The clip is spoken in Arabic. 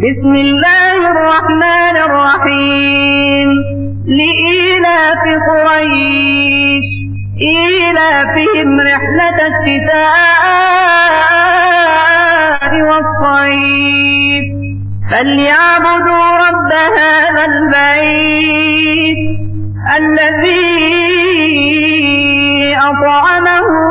بسم الله الرحمن الرحيم لإيلاف قريش إيلافهم رحلة الشتاء والصيف فليعبدوا رب هذا البيت الذي أطعمهم